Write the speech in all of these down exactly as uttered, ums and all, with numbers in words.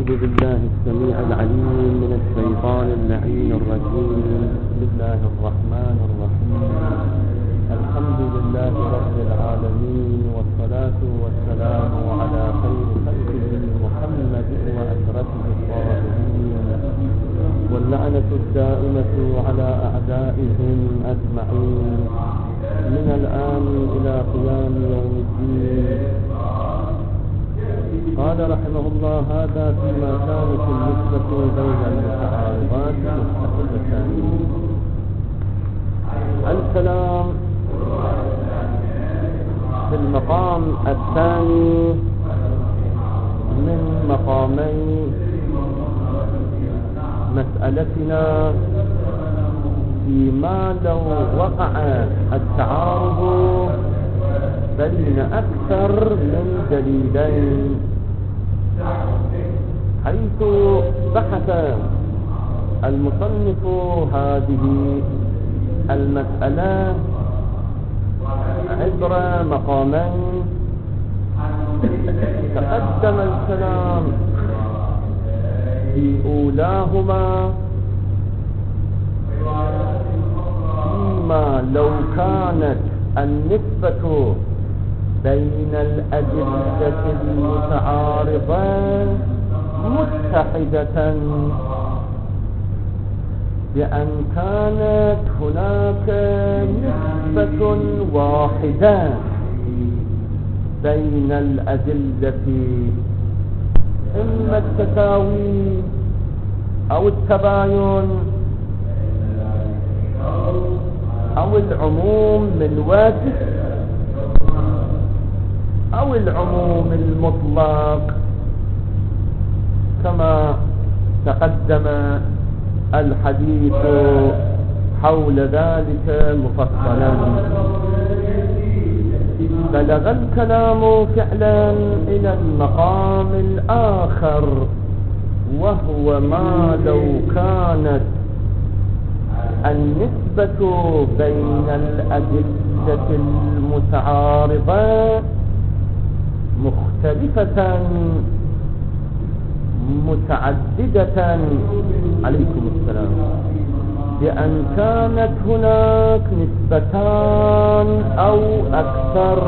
أعوذ بالله السميع العليم من الشيطان اللعين الرجيم. بسم الله الرحمن الرحيم. الحمد لله رب العالمين، والصلاة والسلام على خير خلقه محمد وأشرفه الطاهرين، واللعنة الدائمة على أعدائهم أجمعين من الآن إلى قيام يوم الدين. قال رحمه الله: هذا فيما كانت النسبة بين المتعارضات مستقلتان. الكلام في المقام الثاني من مقامي مسألتنا فيما لو وقع التعارض بين أكثر من دليلين، حيث بحث المصنف هذه المسألة عبر مقامين. تقدم الكلام في أولاهما فيما لو كانت النسبة بين الأدلة المتعارضة متحدة، بأن كانت هناك نسبة واحدة بين الأدلة، إما التساوي أو التباين أو العموم من وجه أو العموم المطلق، كما تقدم الحديث حول ذلك مفصلا. بلغ الكلام فعلا إلى المقام الآخر، وهو ما لو كانت النسبة بين الأدلة المتعارضة مختلفة متعددة. عليكم السلام. بأن كانت هناك نسبتان أو أكثر،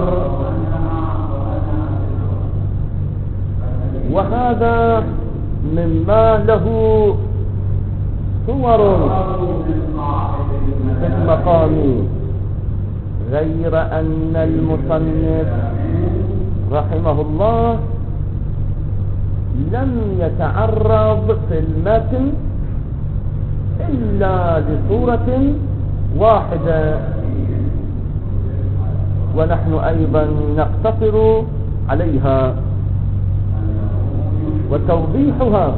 وهذا مما له صور في المقام، غير أن المصنف رحمه الله لم يتعرض في المتن إلا لصورة واحدة، ونحن أيضا نقتصر عليها. وتوضيحها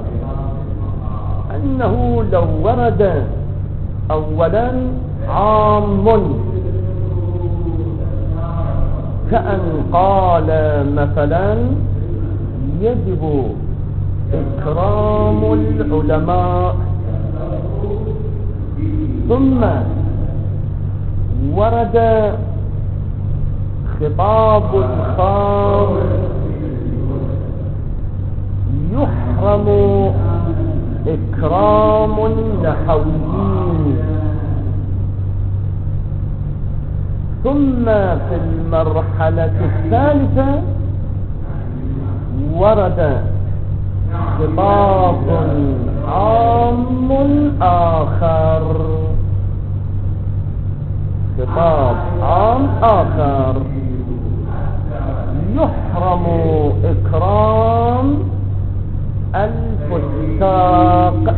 أنه لو ورد أولا عام، كأن قال مثلا: يجب إكرام العلماء، ثم ورد خطاب خاص: يحرم إكرام النحويين. ثم في المرحلة الثالثة ورد خطاب عام آخر، خطاب عام آخر: يحرم إكرام الفساق،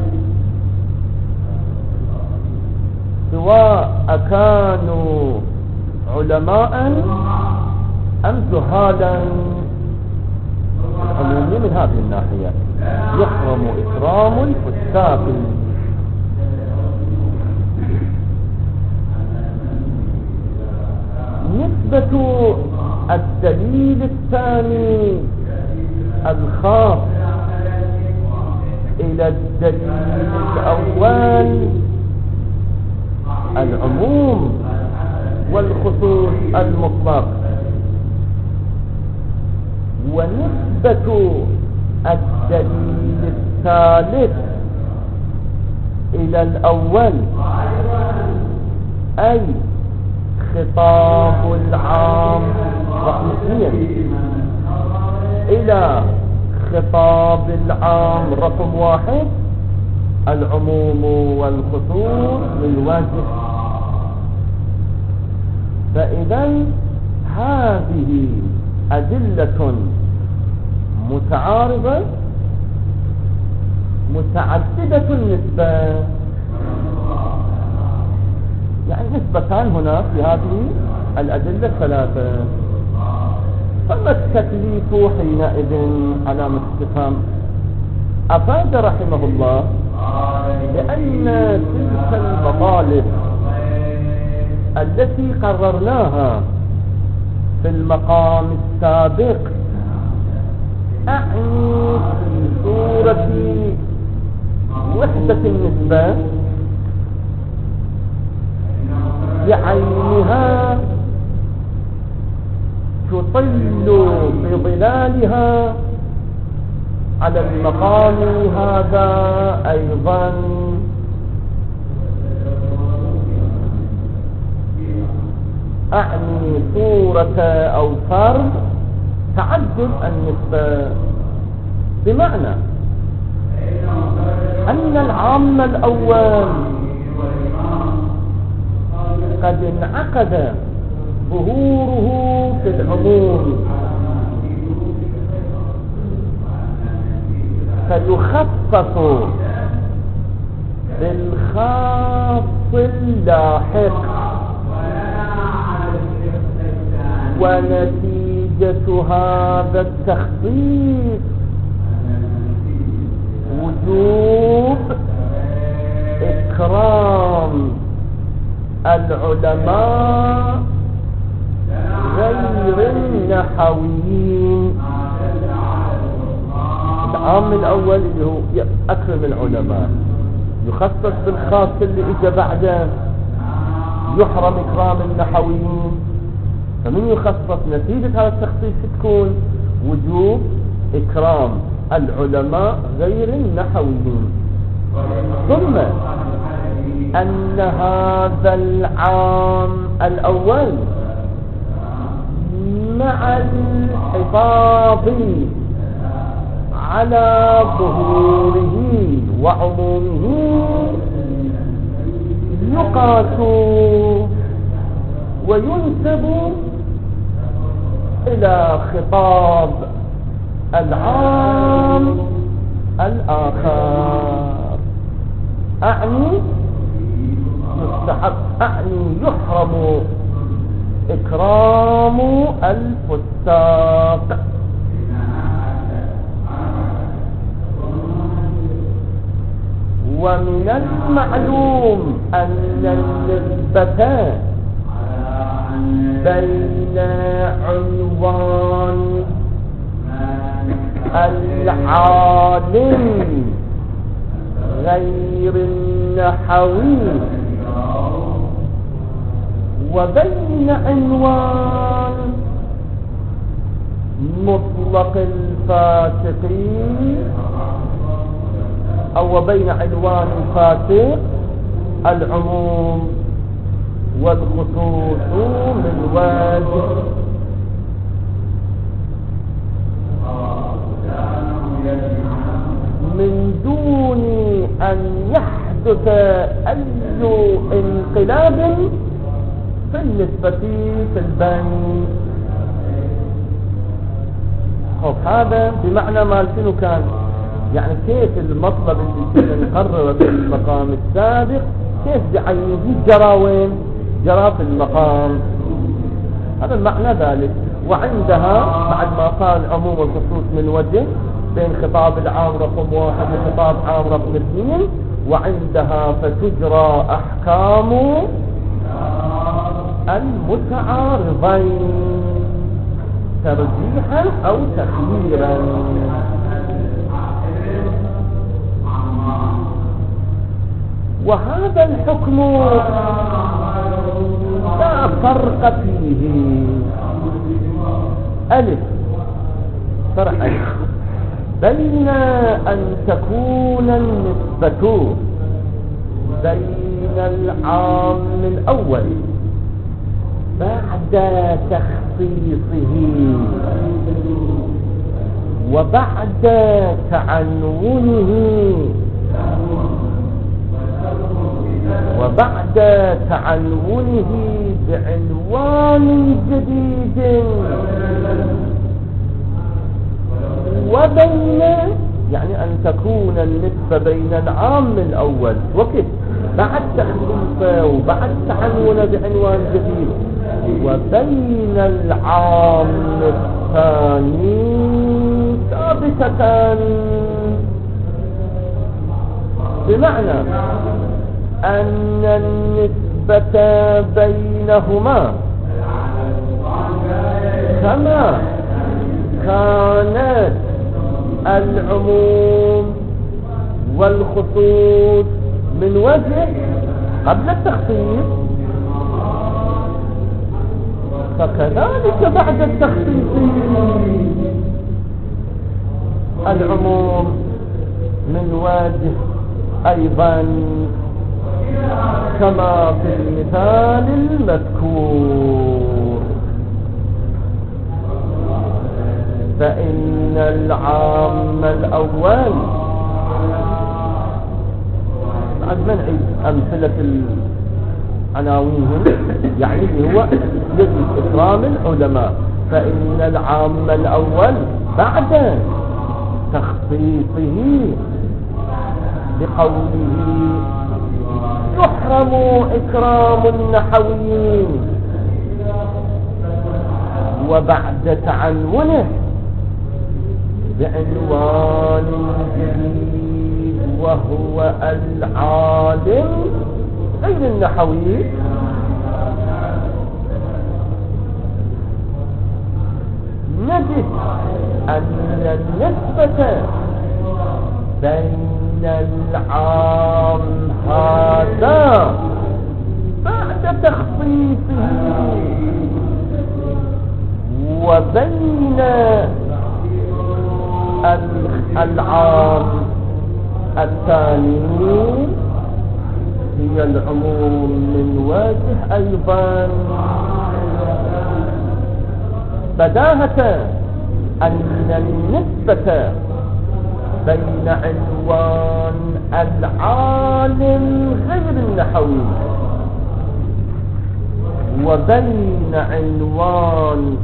سواء كانوا علماء أم جهالا. العمومي من هذه الناحية يحرم إكرام الفساق. نسبة الدليل الثاني الخاص إلى الدليل الأول العموم والخصوص المطلق، ونسبة الدليل الثالث إلى الأول، أي خطاب العام رقم اثنين إلى خطاب العام رقم واحد، العموم والخصوص للوجه. فإذا هذه أدلة متعارضة متعددة النسبة، يعني نسبتان هنا في هذه الأدلة الثلاثة. فما التكليف حينئذ على استفهام؟ أفاد رحمه الله لأن تلك المطالب التي قررناها في المقام السابق أعني في صورة وحدة النسبة بعينها تطل بظلالها على المقام هذا أيضا أعني صورة أو فرد تعدد النسبة، بمعنى أن العام الأول قد انعقد ظهوره في العموم فيخصص بالخاص اللاحق، ونتيجة هذا التخصيص وجوب إكرام العلماء غير النحويين. العام الأول اللي هو أكرم العلماء، يخصص بالخاص اللي إجا بعده يحرم إكرام النحويين. فمن يخصص نتيجة هذا التخصيص تكون وجوب إكرام العلماء غير النحويين. ثم أن هذا العام الأول مع الحفاظ على ظهوره وعمومه يقاس وينسب إلى خطاب العام الآخر. أعني يستحق أعني يحرم إكرام الفساق. ومن المعلوم أن النسبة بين عنوان العالم غير النحوي وبين عنوان مطلق الفاسقين، أو بين عنوان الفاسق العموم والخصوص من وجه. من دون أن يحدث أي انقلاب في النسبة في البين. طب هذا بمعنى ما شنو كان؟ يعني كيف المطلب اللي كنا نقرره في المقام السابق كيف بعينه جرى وين؟ جرى في المقام. هذا المعنى ذلك. وعندها بعد ما قال العموم والخصوص من وجه بين خطاب العام رقم واحد وخطاب عام رقم اثنين، وعندها فتجرى أحكام المتعارضين ترجيحا أو تخييرا. وهذا الحكم لا فرق فيه. ألف فرق ألف بين أن تكون النسبة بين العام الأول بعد تخصيصه وبعد تعنونه وبعد تعنونه بعنوان جديد، وبين يعني أن تكون النسبة بين العام الأول وكيف بعد تخصيصه وبعد تعنونه بعنوان جديد وبين العام الثاني ثابتة، بمعنى أن النسبة بينهما كما كانت العموم والخصوص من وجه قبل التخصيص، فكذلك بعد التخصيص العموم من وجه أيضا كما في المثال المذكور. فإن العام الأول بعد ما نعيد أمثلة العناوين يعني هو يجب إكرام العلماء. فإن العام الأول بعد تخصيصه بقوله يحرم إكرام النحويين، وبعد تعنونه بعنوان جديد وهو العالم غير النحوي، نجد أن النسبة بين العام هذا بعد تخصيصه وبين العام الثاني هي العموم من وجه أيضا بداهة أن النسبة بين عنوان العالم غير النحوي وبين عنوان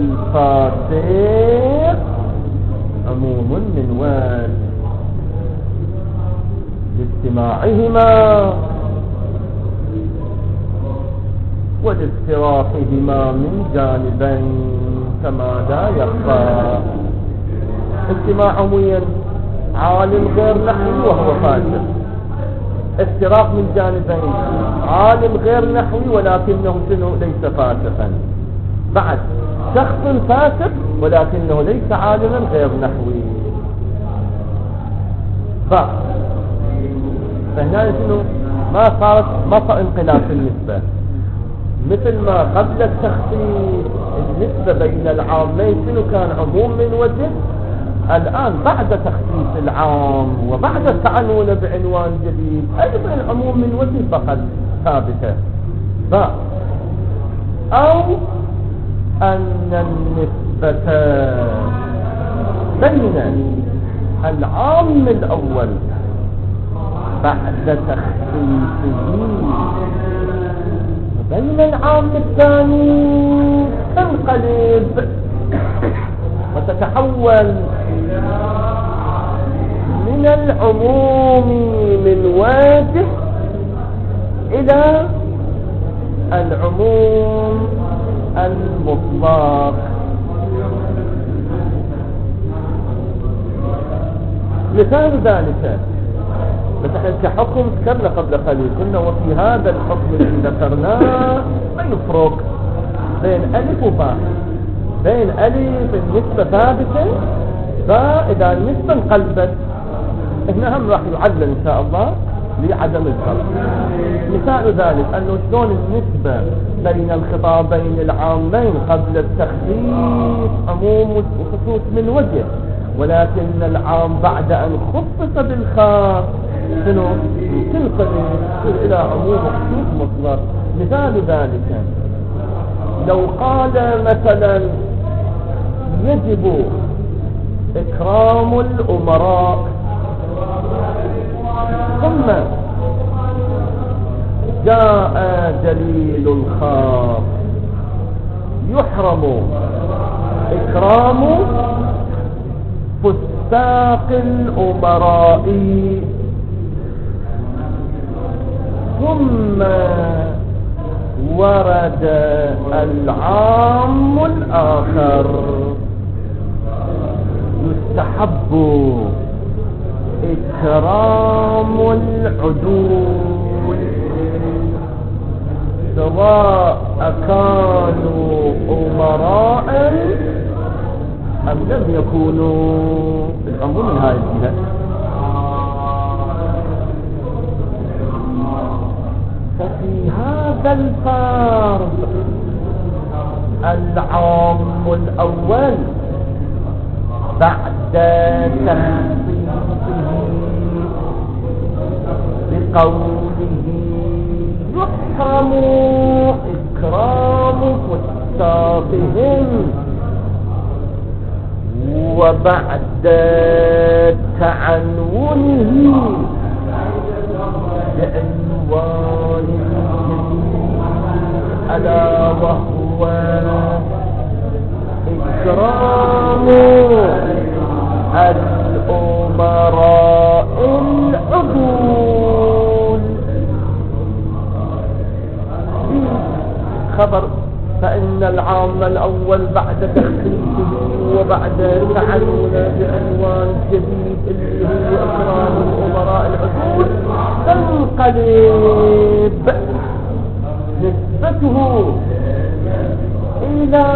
الفاسق عموم من وجه لاجتماعهما ولافتراقهما من جانبين كما لا يخفى. اجتماعهم عالم غير نحوي وهو فاسق، افتراق من جانبين عالم غير نحوي ولكنه شنو ليس فاسقا، بعد شخص فاسق ولكنه ليس عالما غير نحوي. ف فهنا شنو ما صارت ما صار انقلاب في النسبة، مثل ما قبل التخصيص النسبة بين العامين شنو كان عموم من وجه، الآن بعد تخصيص العام وبعد التعنون بعنوان جديد أيضا العموم من وجه فقط ثابتة. ف أو أن النسبة بين العام الأول بعد تخصيصه وبين العام الثاني تنقلب وتتحول من العموم من وجه إلى العموم المطلق. مثال ذلك مثلا كحكم ذكرنا قبل قليل قلنا وفي هذا الحكم الذي ذكرناه ما يفرق بين ألف وباء، بين ألف النسبة ثابتة فإذا النسبة انقلبت هنا هم راح يعدل إن شاء الله لعدم الفرق. مثال ذلك أنه شلون النسبة بين الخطابين العامين قبل التخصيص عموم وخصوص من وجه، ولكن العام بعد أن خصص بالخاص شنو تنقل إلى عموم خصوص مطلق. مثال ذلك لو قال مثلا يجب إكرام الأمراء، ثم جاء دليل الخاص يحرم إكرام فساق الأمراء، ثم ورد العام الآخر يستحب إكرام العدول سواء كانوا أمراء أم لم يكونوا. الأمر من هذه الجهة. ففي هذا الفرض العام الأول بعد تخصيصه بقوله يحرم إكرام فساقهم، وبعد تعنونه بعنوان ألا وهو إكرام الأمراء العدول. خبر فإن العام الأول بعد تخصيصه وبعد تعنونه بعنوان جديد اللي هو إكرام الأمراء العدول تنقلب نسبته إلى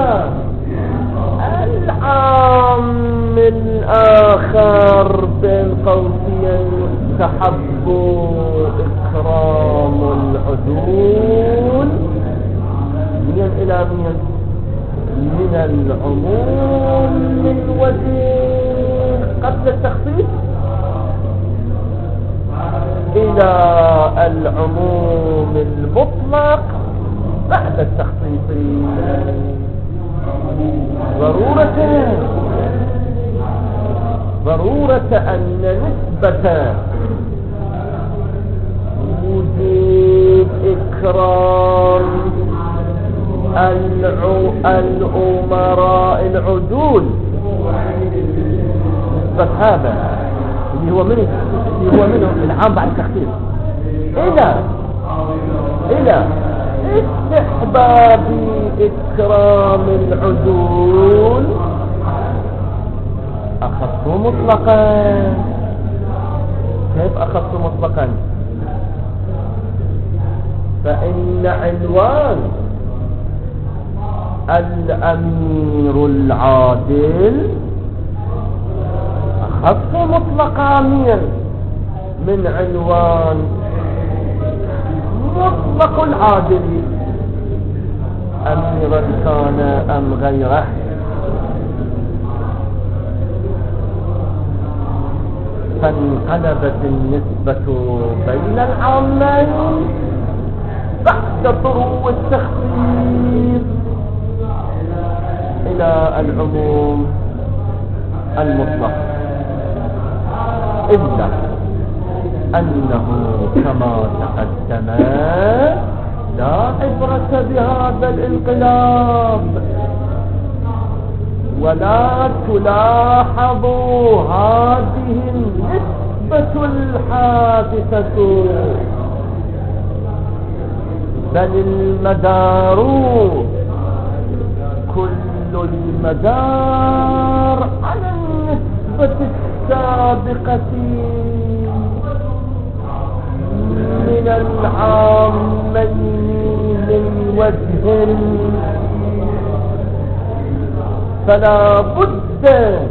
العام الآخر بين قوسين يستحب إكرام العدول من إلى من من العموم من وجه قبل التخصيص إلى العموم المطلق بعد التخصيص. ضرورة ضرورة أن نسبة وجود إكرام الأمراء العدول بس هذا اللي هو منه اللي هو منه العام بعد التخصيص إلى إلى استحباب إكرام العدول أخص مطلقا. كيف أخص مطلقا؟ فإن عنوان الأمير العادل أخص مطلقا من عنوان مطلق العادل أميرا كان أم غيره. فانقلبت النسبة بين العامين بعد طروء التخصيص إلى العموم المطلق، إلا أنه كما تقدم لا عبرة بهذا الانقلاب ولا تلاحظ هذه النسبة الحادثة، بل المدار كل المدار على النسبة السابقة من العامين من وجه، فلا بد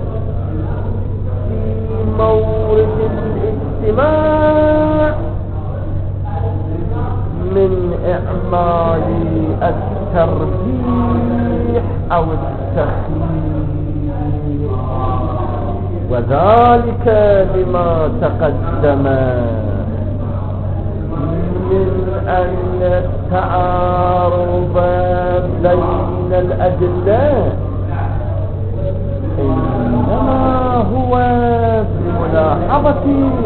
في مورد الاجتماع من إعمال الترجيح أو التخيير. وذلك لما تقدم من أن التعارض بين الأدلة إنما هو بملاحظة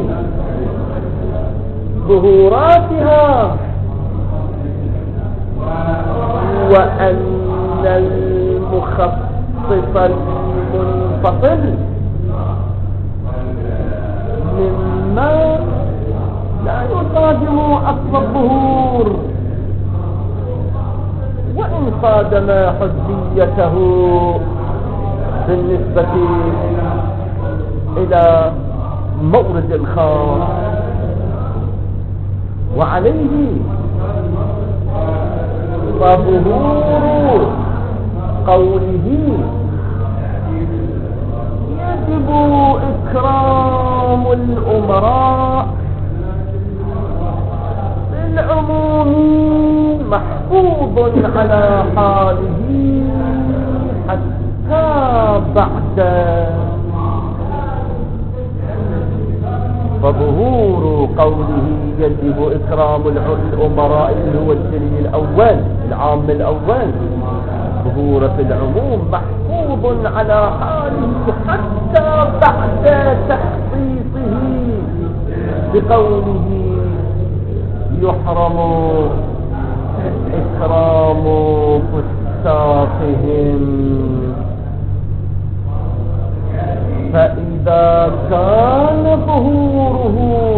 ظهوراتها، وأن المخصص المنفصل مما لا يصادم أصل الظهور، وإن صادم حجيته بالنسبة إلى مورد الخاص. وعليه فظهور قوله يجب إكرام الأمراء بالعموم محفوظ على حاله حتى بعد. فظهور قوله يجب إكرام الأمراء اللي هو الدليل الأول العام الأول، ظهور في العموم محفوظ على حاله حتى بعد تخصيصه بقوله يحرم إكرام فساقهم. فإذا كان ظهوره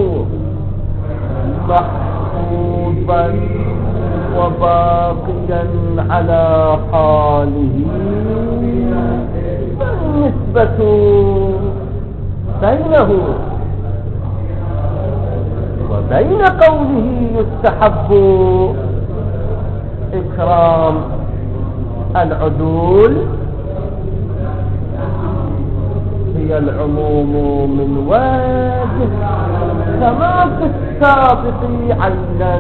محفوظا وباقيا على حاله، فالنسبة بينه وبين قوله يستحب إكرام العدول هي العموم من وجه كما في السابق عينا.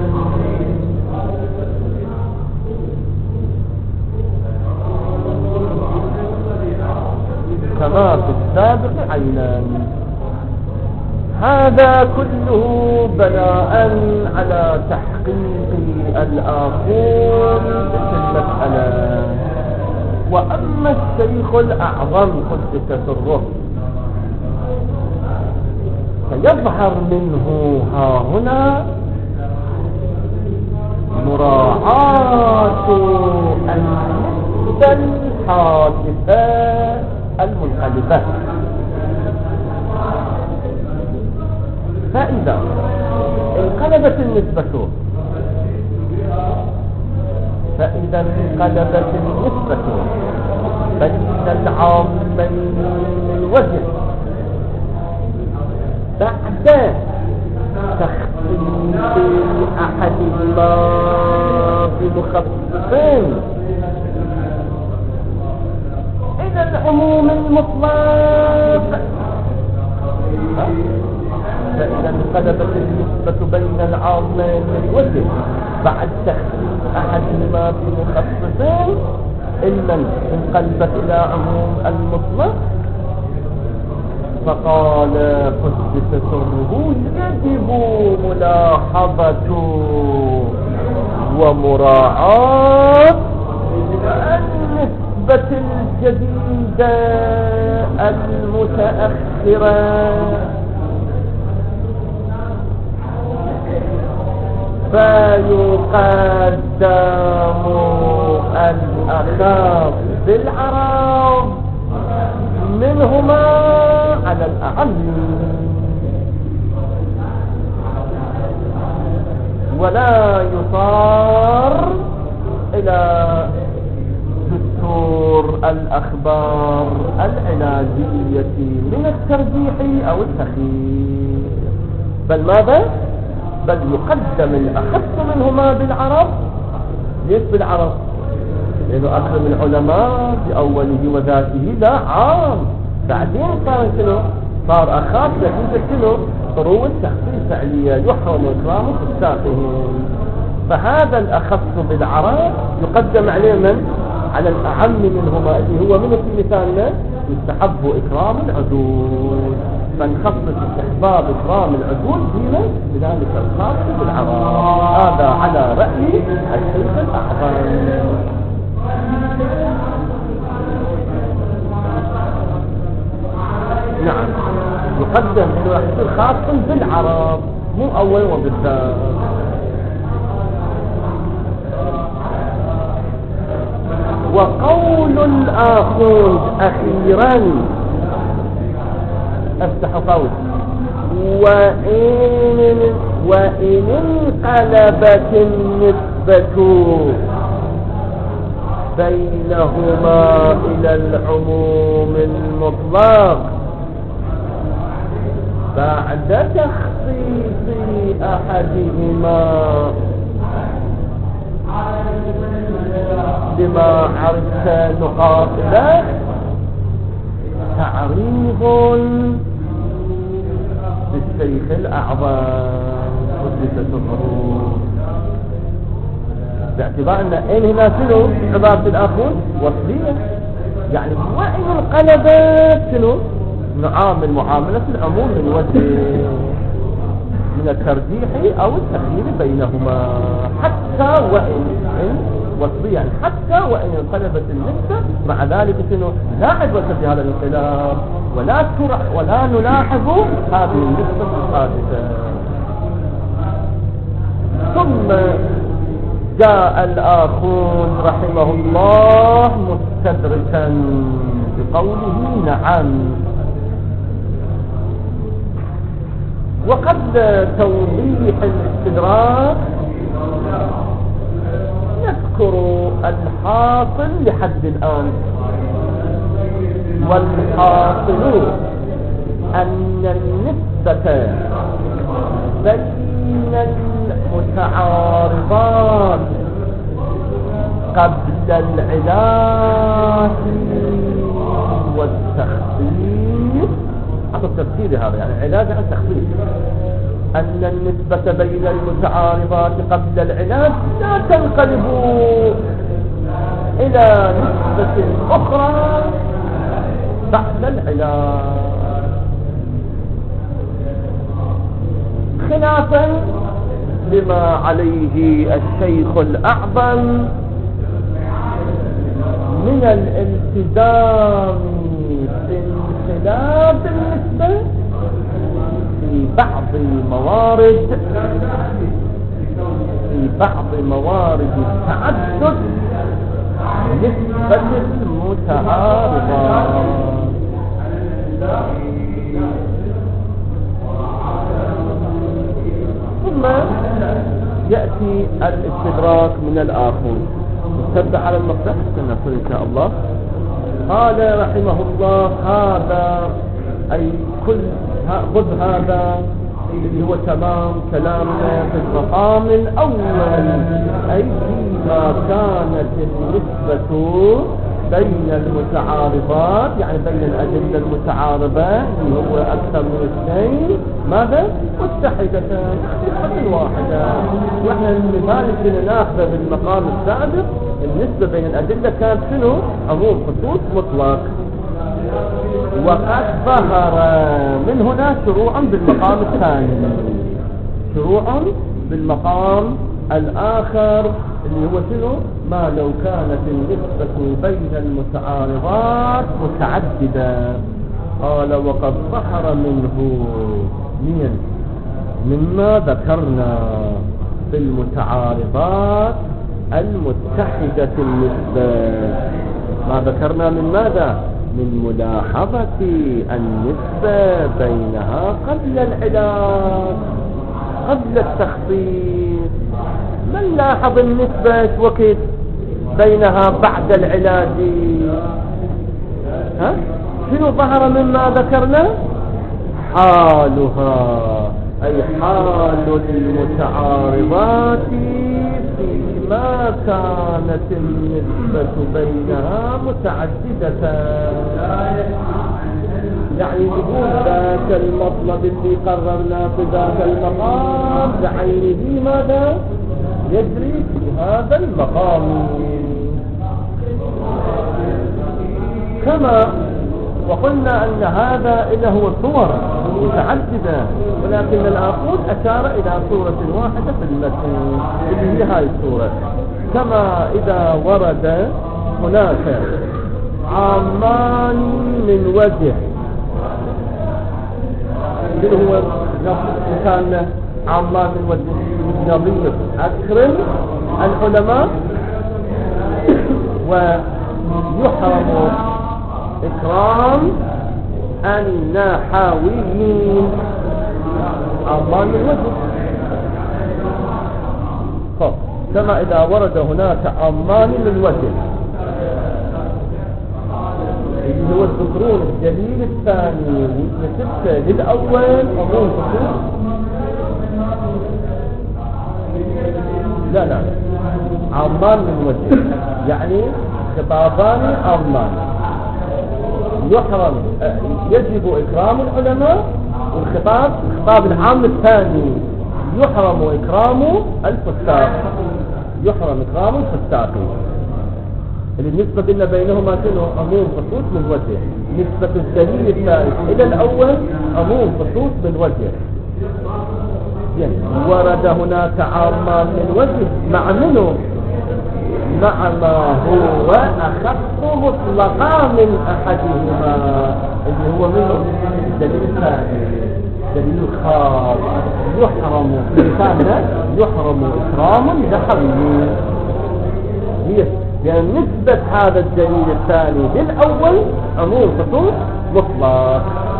كما في السابق عينا. هذا كله بناء على تحقيق الآخر في المسألة. وأما الشيخ الأعظم قدس سره فيظهر منه ها هنا مراعاة النسبة الحادثة المنقلبة. فإذا انقلبت النسبة فإذا انقلبت النسبة بين العامين من وجه بعد تخصيص أحدهما بمخصصين إلى العموم المطلق، فإذا انقلبت النسبة بين العامين من وجه بعد تخصيص أحدهما بمخصصين إلا انقلبت إلى عموم المطلق. فقال قدس سره يجب ملاحظة ومراعاة النسبة الجديدة المتأخرة، فيقدم الأخف بالعرض منهما على الأعم، ولا يصار إلى دستور الأخبار العلاجية من الترجيح أو التخيير، بل ماذا؟ بل يقدم الأخف منهما بالعرض. ليش بالعرض؟ لأنه أكرم العلماء بأوله وذاته لا عام، بعدين صار شنو؟ صار أخاف، لكن شنو؟ طرو التخصيص فعليا يحرم إكرام فساقهم. فهذا الأخف بالعرض يقدم عليه من؟ على الأعم منهما اللي هو من في مثالنا يستحب إكرام العدول، فنخصص استحباب إكرام العدول فيما بذلك الخاص بالعرب. هذا على رأي الشيخ الأعظم. نعم، يقدم انه يحصل خاص بالعرب مو اول وبالذات. وقول الآخوذ أخيرا افتح قول وإن وإن انقلبت النسبة بينهما إلى العموم المطلق بعد تخصيص أحدهما لما عرفت نقاطه تعريض بالشيخ الأعظم قدس سره، باعتبار أن إن هنا شنو عبارة الآخر وصلية، يعني وإن انقلبت شنو نعامل معاملة العموم من وجه من الترجيح أو التخيير بينهما، حتى وإن وصليا يعني حتى وإن انقلبت النسبة مع ذلك شنو لا عدوة في هذا الانقلاب ولا ترع ولا نلاحظ هذه النسبة الحادثة. ثم جاء الآخون رحمه الله مستدركا بقوله نعم. وقد توضيح الاستدراك نذكر الحاصل لحد الآن. والحاصل أن النسبة بين المتعارضات قبل العلاج والتخفيف، هذا التفسير هذا يعني علاج عن تخفيف، أن النسبة بين المتعارضات قبل العلاج لا تنقلب إلى نسبة أخرى بعد العلاج، خلافا لما عليه الشيخ الأعظم من الالتزام بانقلاب النسبة في بعض موارد في بعض موارد التعدد نسبة المتعارضات. ثم يأتي الاستدراك من الآخر. نتبع على المقطع حتى نقول إن شاء الله. قال رحمه الله هذا أي كل خذ هذا اللي هو تمام كلامنا في المقام الأول، أي فيما كانت النسبة بين المتعارضات يعني بين الأدلة المتعارضة اللي هو أكثر من اثنين ماذا؟ متحدتان نسبة واحدة. وإحنا لذلك ناخذ بالمقام السابق النسبة بين الأدلة كانت شنو؟ عموم خصوص مطلق. وقد ظهر من هنا شروعا بالمقام الثاني، شروعا بالمقام الآخر اللي هو شنو؟ ما لو كانت النسبة بين المتعارضات متعددة. قال وقد ظهر منه من مما ذكرنا في المتعارضات المتحدة النسبة، ما ذكرنا من ماذا؟ من ملاحظة النسبة بينها قبل العلاج قبل التخصيص. من لاحظ النسبة وقت بينها بعد العلاج؟ ها؟ شنو ظهر مما ذكرنا؟ حالها أي حال المتعارضات فيما كانت النسبة بينها متعددة، يعني يقول ذاك المطلب اللي قررنا في ذاك المقام بعينه ماذا يجري في هذا المقام. كما وقلنا أن هذا إذا هو صور متعددة، ولكن الآخوذ أشار إلى صورة واحدة في المتن اللي هي هاي الصورة. كما إذا ورد هناك عامان من وجه، اللي هو مثالنا عامان من وجه نظير أكرم العلماء ويحرم إكرام النحويين. عامان من وجه، كما إذا ورد هناك عامان من وجه اللي هو الذكرون الدليل الثاني والستة للأول أظن خصوص. لا لا عامان من وجه يعني خطابان عامان، يحرم يجب إكرام العلماء، والخطاب الخطاب العام الثاني يحرم إكرام الفساق، يحرم إكرام الفساق. النسبة بين بينهما كانوا عموم خصوص من وجه، نسبة الدليل الثالث إلى الأول عموم خصوص من وجه. يعني ورد هناك عامان من وجه مع منه مع ما هو أخف مطلقا من أحدهما اللي هو منه الدليل الثاني دليل الخاص. يحرم مثالنا يحرم إكرام نحوي، هي لأن نسبة هذا الدليل الثاني للأول عموم خصوص مطلق.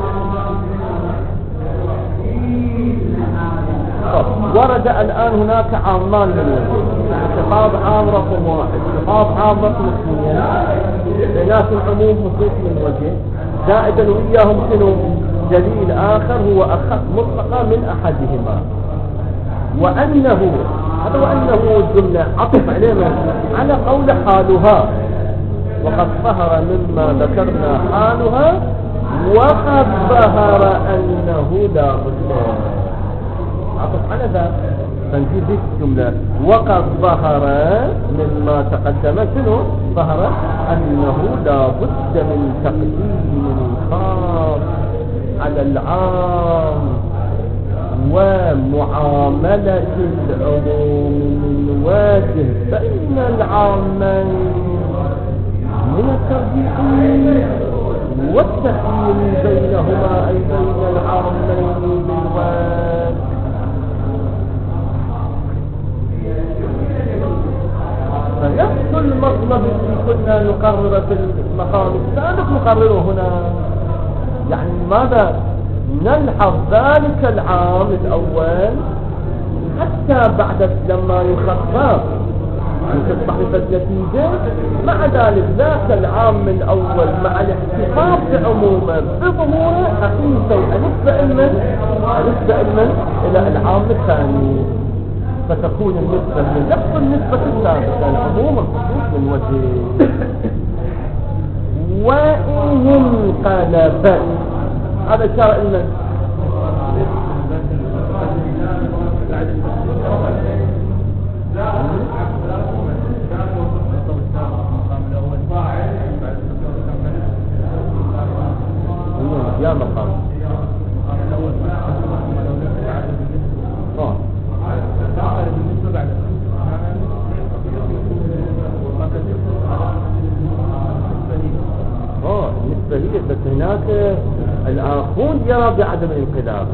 ورد الآن هناك عامان من وجه، خطاب عام رقم واحد، خطاب عام رقم اثنين، لكن عموم خصوص من وجه، زائدا وياهم شنو دليل آخر هو أخف مطلقا من أحدهما، وأنه هذا وأنه الجملة عطف علينا على قول حالها، وقد ظهر مما ذكرنا حالها، وقد ظهر أنه لا بد عطف على ذا، فنجيب ذيك الجملة وقد ظهر مما تقدم شنو ظهر أنه لا بد من تقديم الخاص على العام ومعاملة العموم من وجه، فإن العامين من الترجيح والتخيير بينهما أي بين العامين بالوجه. فنفس المطلب الذي كنا نقرر في المقام السابق نقرره هنا، يعني ماذا نلحظ ذلك العام الأول حتى بعد لما يخفف تصبح النتيجة، مع ذلك ذاك العام الأول مع الاحتفاظ عموما بظهوره حقيقة أنسبة المن أنسبة المن إلى العام الثاني، فتكون النسبة من نفس النسبة السابقة العموم الخصوص من وجه. وإن انقلبت هذا شرع المن يا مقام اه النسبة هي، بس هناك الآخون يرى بعدم الانقلاب.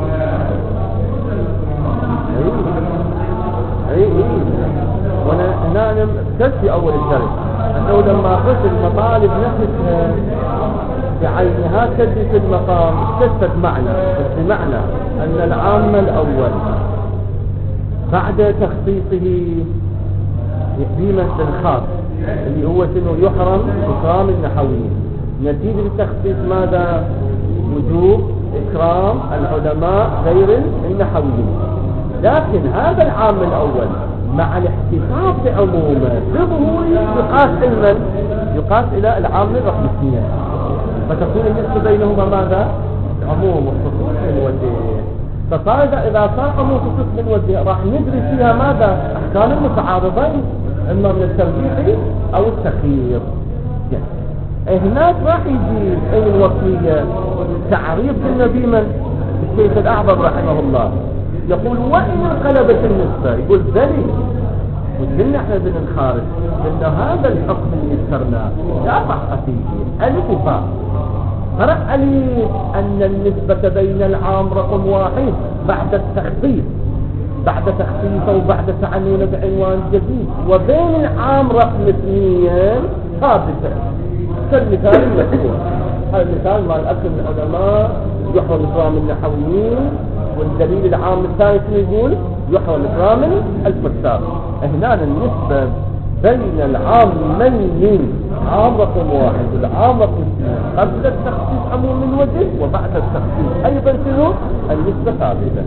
اي اي وانا هنا انا ابتدت في اول الدرس انه لما قلت المطالب نفسها بعينها تجد في المقام استفد معنى، بس بمعنى ان العام الاول بعد تخصيصه بما الخاص اللي هو شنو يحرم إكرام النحويين، نتيجة التخصيص ماذا؟ وجوب إكرام العلماء غير النحويين. لكن هذا العام الأول مع الاحتفاظ بعمومه بظهوره يقاس علما يقاس إلى العام رقم اثنين، فتكون النسبة بينهما ماذا؟ عموم وخصوص من وجه. فصار إذا صار عموم وخصوص من وجه راح ندرس فيها ماذا؟ أحكام المتعارضين، إما من الترجيح أو التخيير. هناك راح يجي أي الوصية تعريف النبي من الشيخ الأعظم رحمه الله يقول وإن انقلبت النسبة يقول ذلك وقلنا احنا بن الخارج ان هذا الحكم اللي ذكرناه لا بحث فيه الف وفاء فرق لي ان النسبة بين العام رقم واحد بعد التخفيف بعد تخفيفه وبعد تعنونه بعنوان جديد وبين العام رقم اثنين ثابتة كالمثال المذكور. هذا المثال مع الأكل من العلماء يحرم إكرام النحويين والدليل العام الثاني يقول يحرم إكرام الفساد. هنا النسبة بين العامين عام رقم واحد والعام رقم اثنين قبل التخصيص عموم من وجه وبعد التخصيص أيضا شنو النسبة ثابتة.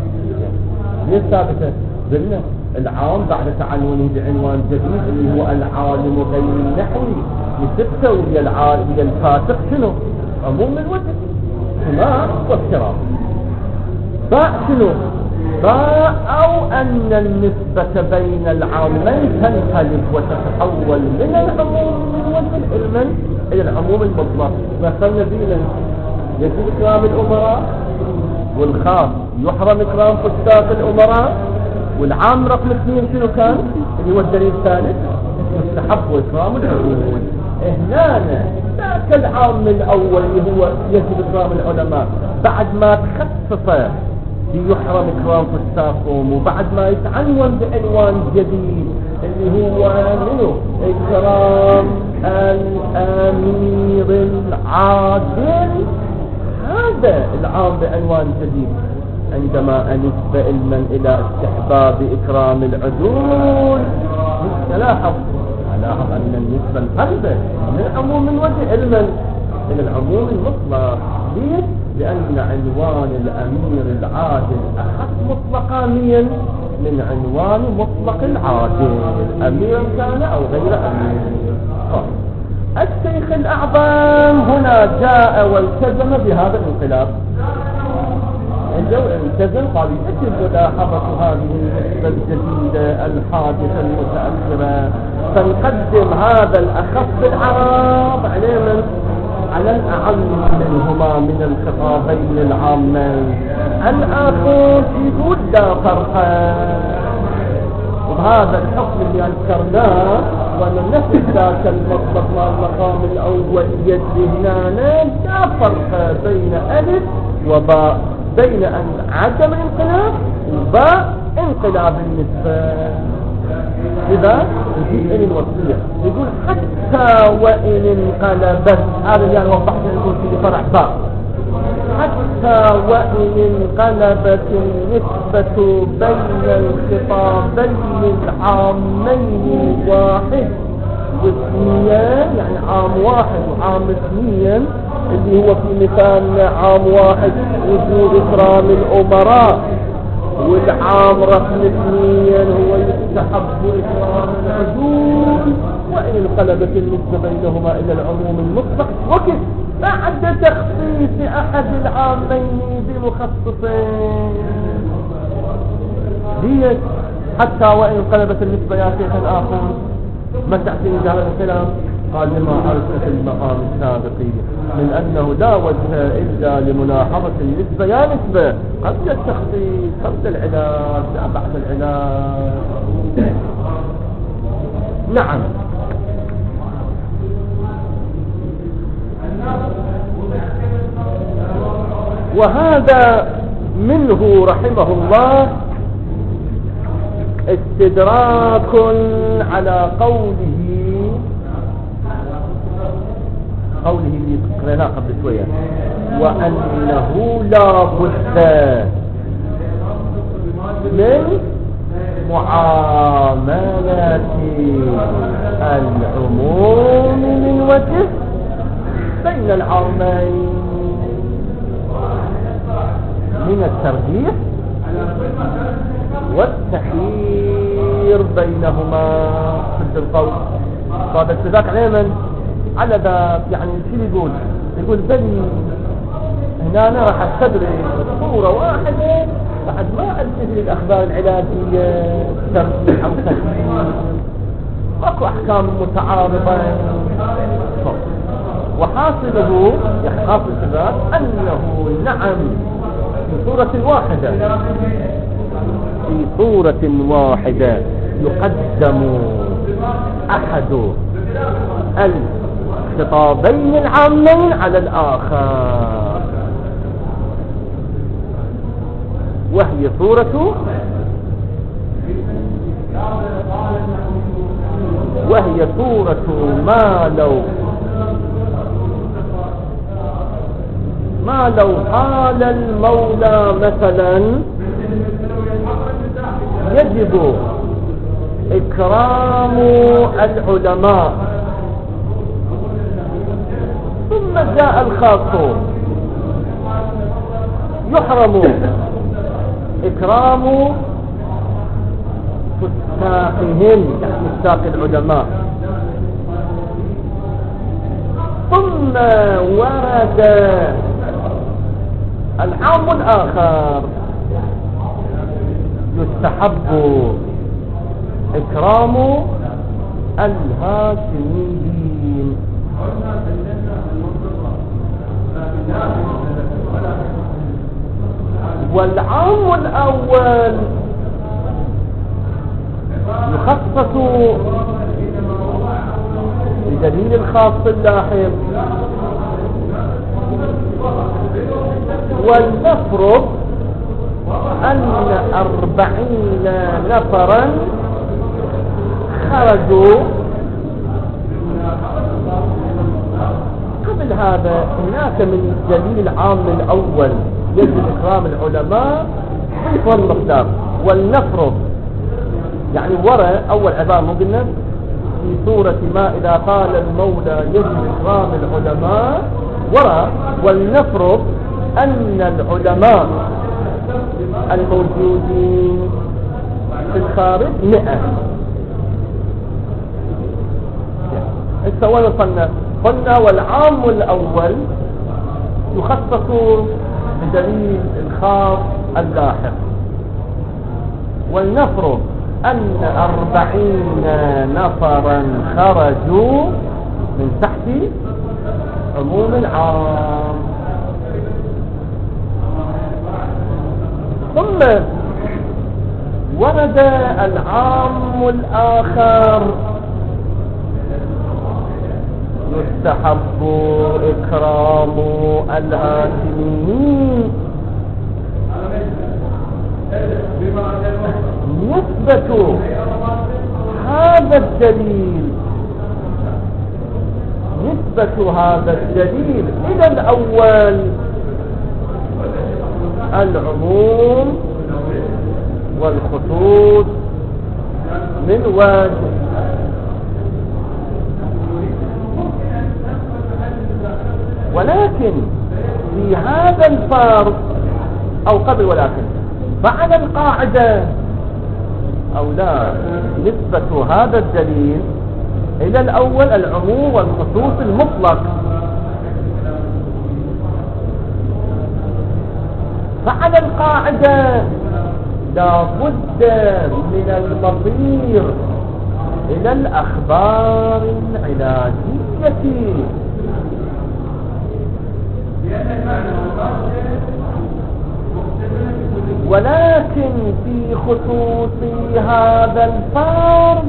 ليش ثابتة؟ قلنا العام بعد تعنونه بعنوان جديد اللي هو العالم غير النحوي يسبته ويا العالم ويا الفاسق شنو عموم من وجه سماع وافتراض. باء شنو باء او ان النسبة بين العامين تنقلب وتتحول من العموم من وجه علما الى العموم المطلق. مثلا بينا يجب اكرام الامراء والخاص يحرم اكرام فساق الامراء والعام رقم اثنين شنو كان اللي هو الدليل الثالث مستحب واكرام العقول. هنا ذاك العام الاول اللي هو يجب اكرام العلماء بعد ما تخصص يحرم اكرام فساقهم وبعد ما يتعنون بعنوان جديد اللي هو منه اكرام الامير العادل. هذا العام بعنوان جديد عندما أنسب علما إلى استحباب إكرام العدول نلاحظ نلاحظ أن النسبة القلبة من العموم من وجه علما إلى العموم المطلق. ليه؟ لأن عنوان الأمير العادل أخذ مطلقانيا من عنوان مطلق العادل أمير كان أو غير أمير. الشيخ الأعظم هنا جاء والتزم بهذا الانقلاب عنده التزم قال يجب ملاحظة هذه النسبة الجديدة الحادثة المتأثرة فنقدم هذا الأخف بالعرب عليه من على الأعم منهما من الخطابين العامين. الآخر يقول لا فرق وهذا الحكم اللي أذكرناه ونفس ذاك المطلق والمقام الأول يجري هنا لا فرق بين ألف وباء بين أن عدم الانقلاب وباء انقلاب النسبة. إذا يجيب إلي الوصية يقول حتى وإن انقلبت هذا يعني وضحنا نقول في فرع باء حتى وإن انقلبت النسبة بين الخطابين العامين واحد واثنين يعني عام واحد وعام اثنين اللي هو في مثال عام واحد وجوب إكرام الأمراء والعام رقم اثنين هو يستحب إكرام العدول وإن انقلبت النسبة بينهما إلى العموم المطلق وكيف بعد تخصيص أحد العامين بمخصصين. ليش حتى وإن انقلبت النسبة يا شيخ الآخر ما تأتيني هذا الكلام؟ قال لما عرفت في المقام السابق من أنه لا وجه إلا لملاحظة النسبة يا نسبة قبل التخصيص قبل العلاج لا بعد العلاج. نعم وهذا منه رحمه الله استدراك على قوله قوله اللي قرأناه قبل شوية وأنه لا بد من معاملة العموم من وجه بين العامين من الترجيح والتخيير بينهما في القول. هذا استدراك على من على ذا يعني شو يقول يقول بني هنا أنا راح استدرك صورة واحدة بعد ما أنتهي الأخبار العلاجية ترجيح أو تخيير ماكو أحكام متعارضة وحاصله يعني حاصل الثبات أنه نعم في صورة واحدة في صورة واحدة يقدم أحد الخطابين العامين على الآخر، وهي صورة وهي صورة ما لو ما لو قال المولى مثلا يجب إكرام العلماء، ثم جاء الخاص يحرم إكرام فساقهم يعني فساق العلماء، ثم ورد العام الآخر يستحب إكرام الهاشميين. والعام الأول يخصص بدليل الخاص اللاحق، ولنفرض أن أربعين نفرا خرجوا. قبل هذا هناك من الدليل العام الأول يجب إكرام العلماء والمقدار. ولنفرض يعني وراء أول عبارة مو قلنا في سورة ما إذا قال المولى يجب إكرام العلماء، وراء ولنفرض أن العلماء الموجودين في الخارج مئة. السؤال قلنا قلنا والعام الأول يخصص بدليل الخاص اللاحق. ولنفرض أن أربعين نفرا خرجوا من تحت عموم العام، ثم ورد العام الآخر يستحب إكرام الهاشميين. نسبة هذا الدليل نسبة هذا الدليل إلى الأول العموم والخصوص من وجه. ولكن في هذا الفرض أو قبل ولكن بعد القاعدة أو لا، نسبة هذا الدليل إلى الأول العموم والخصوص المطلق. بعد القاعدة لا بد من المصير إلى الأخبار العلاجية، ولكن في خصوص هذا الفرض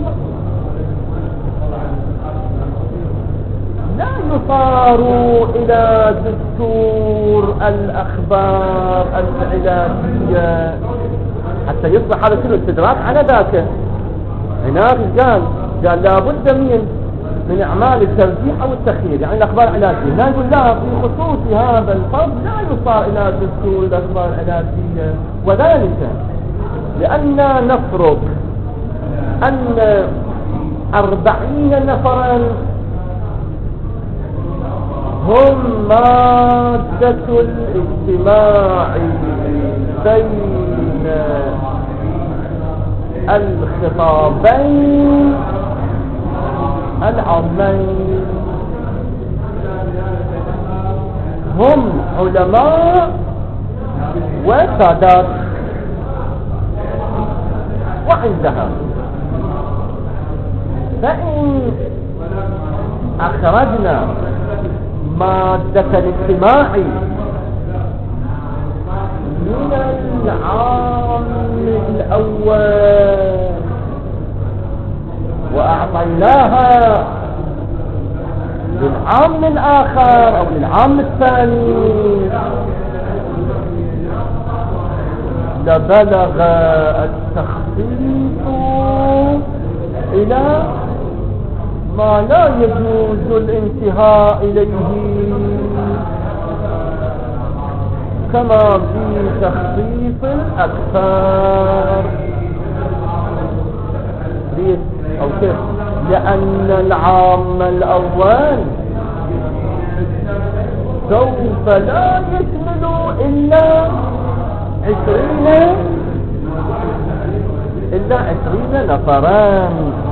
لا يصار إلى دستور الأخبار العلاجية حتى يصبح هذا كله استدراك على ذاك. هناك قال قال لا بد من من أعمال الترجيح أو التخيير، يعني الأخبار العلاجية. هنا يقول لا، في خصوص هذا الفرض لا يصار إلى دستور الأخبار العلاجية، وذلك لأننا نفرض أن أربعين نفرا هم مادة الاجتماع بين الخطابين العامين، هم علماء وسادات. وعندها فإن أخرجنا مادة الاجتماع من العام الأول وأعطيناها للعام الآخر أو للعام الثاني لبلغ التخصيص إلى ما لا يجوز الانتهاء إليه، كما في تخصيص الأكثر. ليش أو كيف؟ لأن العام الأول سوف لا يشمل إلا عشرين إلا عشرين نفرا،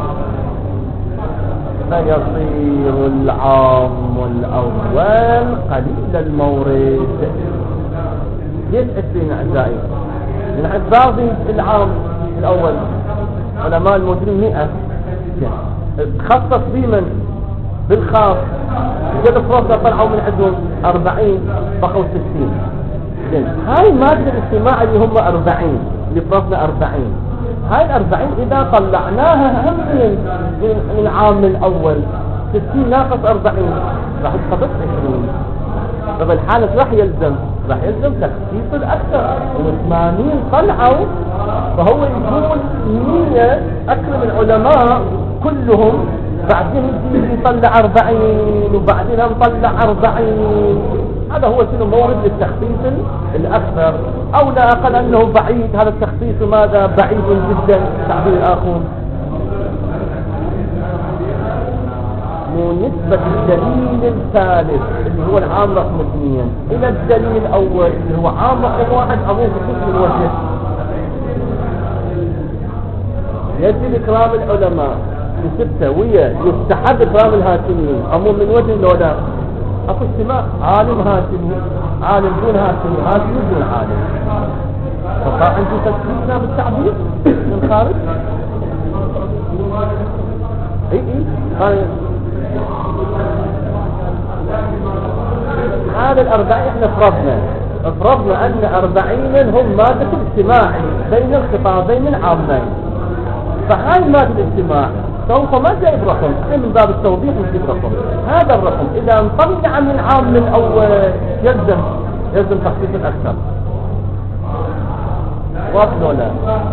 فيصير العام الأول قليل المورد. ليش عشرين أعزائي؟ من باقي العام الأول علماء الموجودين مئة، تخصص بمن؟ بالخاص. وجد فرصة طلعوا من عندهم أربعين بقوا ستين. هاي مادة الاجتماع اللي هم أربعين، اللي فرصنا أربعين، هاي الأربعين إذا طلعناها هم من العام الأول ستين ناقص أربعين راح تخبط عشرين. فبالحالة راح يلزم راح يلزم تخصيص الأكثر. وثمانين طلعوا فهو يكون مية أكثر من العلماء كلهم، بعدين يجي يطلع أربعين وبعدين نطلع أربعين. هذا هو شنو مورد للتخصيص الأكثر، أو لا أقل أنه بعيد. هذا التخصيص ماذا؟ بعيد جدا تعبير الآخرون. ونسبة الدليل الثالث اللي هو العام رقم اثنين إلى الدليل الأول اللي هو عام رقم واحد أمور في كل الوجه. يجب إكرام العلماء في ستة، ويا يستحب إكرام الهاشميين. أمور من وجه لو لا أكو اجتماع عالم هاشمي، عالم دون هاشمي، هاشمي دون عالم، فقال عندي تسليمنا بالتعبير من الخارج. اي اي هذا الأربعين احنا فرضنا فرضنا أن أربعين هم مادة الاجتماع بين الخطابين العامين. فهاي مادة الاجتماع سوف ما جايب رقم من باب التوضيح، نجيب رقم. هذا الرقم إذا انطلع من العام الأول يلزم يلزم تخصيص الأكثر. واضح ولا؟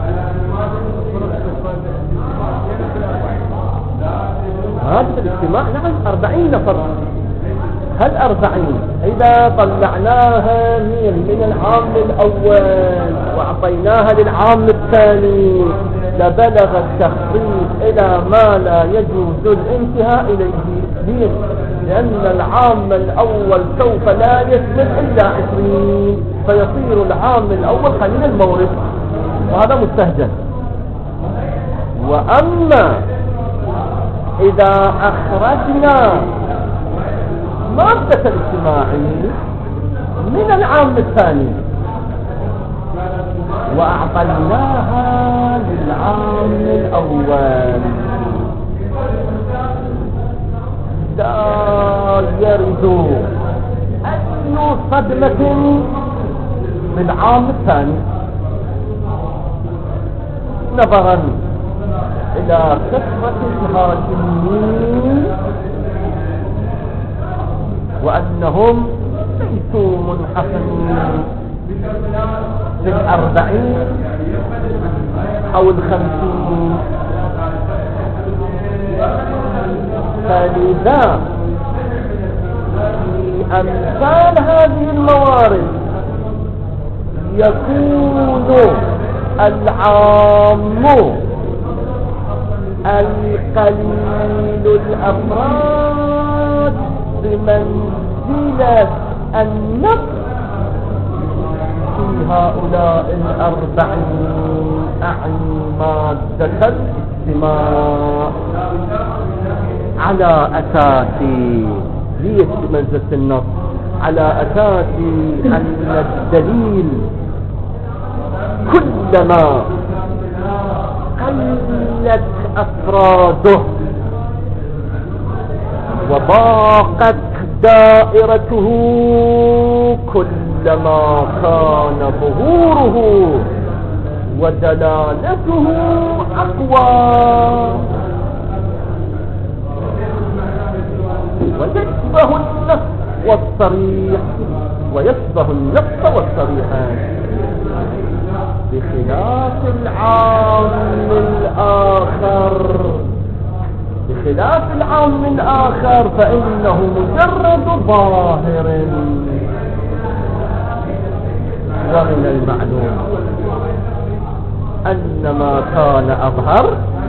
هذا الاجتماع نعم أربعين نفر. هل أربعين إذا طلعناها من من العام الأول وأعطيناها للعام الثاني لبلغ التخصيص إلى ما لا يجوز الانتهاء إليه. ليه؟ لأن العام الأول سوف لا يشمل إلا عشرين، فيصير العام الأول قليل المورد، وهذا مستهجن. وأما إذا أخرجنا مادة الاجتماعي من العام الثاني وأعطيناها للعام الأول لا يرد أي صدمة بالعام الثاني، نظرا إلى كثرة الهاشميين وأنهم ليسوا منحصرين في الأربعين أو الخمسين. فلذا في أمثال هذه الموارد يكون العام القليل الأفراد بمنزلة النقص في هؤلاء الأربعين، أعني مادة الاجتماع على أساس ليش منزلة النص؟ على أساس أن الدليل كلما قلت أفراده وضاقت دائرته كلما كان ظهوره ودلالته أقوى، ويشبه النص والصريح ويشبه النص والصريح بخلاف العام الآخر. بخلاف العام الآخر فإنه مجرد ظاهر. ومن المعلوم أن ما كان أظهر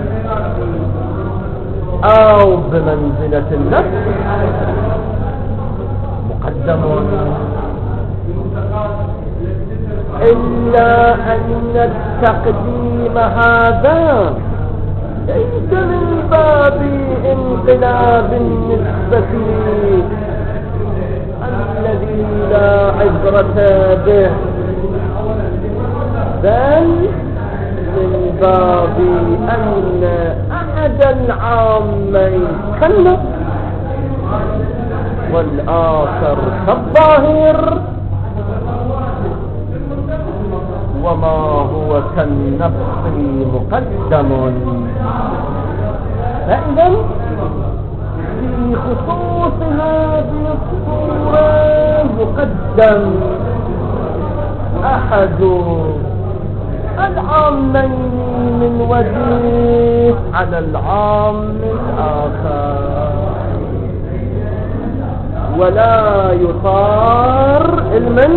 أو بمنزلة النفس مقدم، إلا أن التقديم هذا ليس من باب انقلاب النسبة الذي لا عبرة به، بل من باب أن أحد العامين كالنص والآخر كالظاهر، وما هو كالنص مقدم. فإذا في خصوص هذه الصورة مقدم أحد العامين من وجه على العام الآخر، ولا يطار المن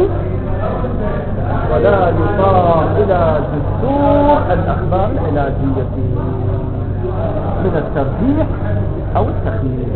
ولا يطار إلى دستور الأخبار العلاجية من الترجيح أو التخيير.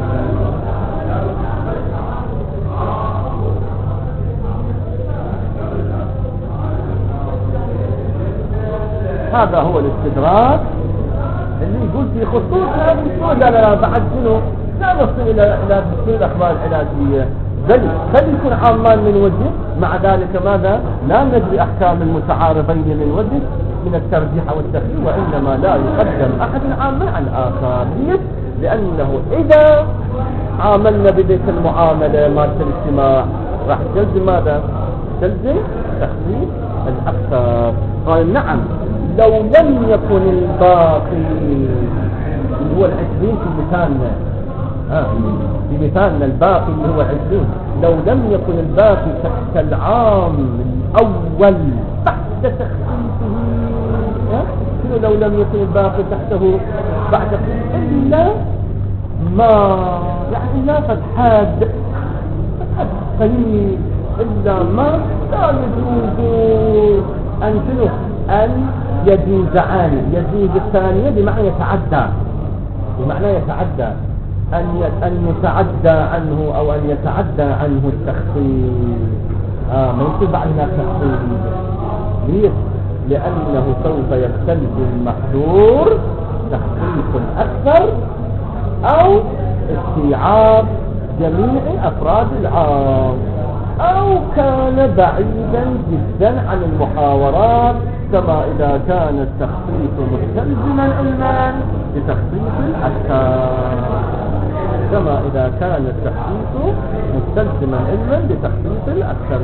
هذا هو الاستدراك اللي يقول في خصوص هذه الصورة. لا لا لا بعد شنو لا نصل إلى إلى دستور الأخبار العلاجية، بل بل يكون عامان من وجه، مع ذلك ماذا لا نجري أحكام المتعارضين من وجه من الترجيح والتخيير، وإنما لا يقدم أحد العامين عن الآخر، لأنه إذا عاملنا بذلك المعاملة مالت الاجتماع راح تلزم ماذا؟ تلزم تخفيف الأكثر. قال نعم لو لم يكن الباقي اللي هو العشرين في مثالنا، ها في مثالنا الباقي اللي هو العشرين، لو لم يكن الباقي تحت العام الأول بعد تخفيفه، شنو لو لم يكن الباقي تحته بعد إلا ما يعني لا فتحاد فتحاد قليل، إلا ما لا يجوز أن شنو أن يجوزان. يجوز الثانية بمعنى يتعدى، بمعنى يتعدى أن أن يتعدى عنه أو أن يتعدى عنه التخفيف. آه ما يصير بعد هناك تخفيف. ليش؟ لأنه سوف يختلف المحظور تخفيف أكثر أو استيعاب جميع أفراد العام، أو كان بعيدا جدا عن المحاورات، كما إذا كان التخفيف مستلزما علما لتخفيف الأحكام، كما إذا كان التخفيف مستلزما علما لتخفيف الأكثر.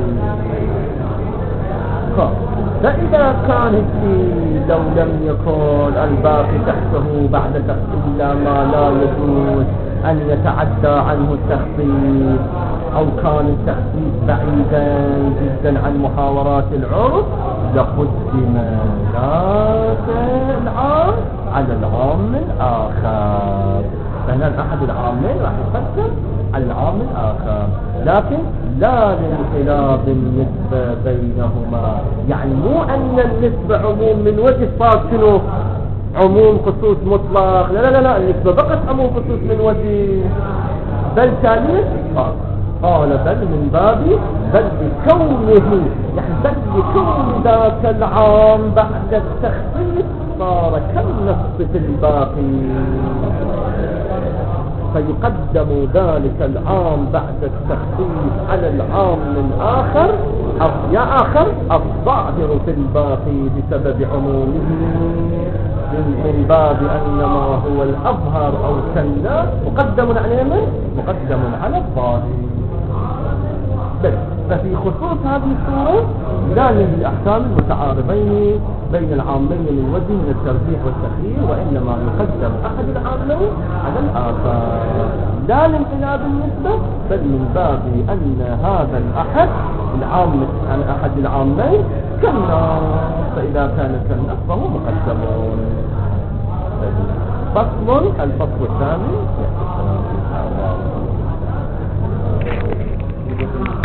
فإذا كانت لو لم يكن الباقي تحته بعد تخفيف ما لا يجوز أن يتعدى عنه التخفيف، أو كان التخفيف بعيدا جدا عن محاورات العرف، لقدم ذاك العام على العام الآخر. فهنا أحد العامين راح يقدم على العام الآخر، لكن لا لانقلاب النسبة بينهما. يعني مو أن النسبة عموم من وجه صار شنو عموم خصوص مطلق، لا لا لا النسبة بقت عموم خصوص من وجه، بل ثالث قال بل من باب بل بكونه، يعني بل بكون ذاك العام بعد التخصيص صار كالنص في الباقي، فيقدم ذلك العام بعد التخصيص على العام الآخر يا آخر الظاهر في الباقي بسبب عمومه، من باب أن ما هو الأظهر أو كلا مقدم على من؟ مقدم على الظاهر. بس. ففي خصوص هذه الصورة لا نجد الأحكام المتعارضين بين العامين من وجه من الترجيح والتخيير، وإنما يقدم أحد العامين على الآخر، لا لانقلاب النسبة، بل من باب أن هذا الأحد العام عن أحد العامين كالنص، فإذا كان كالنص فهو مقدم. فصل الفصل الثاني.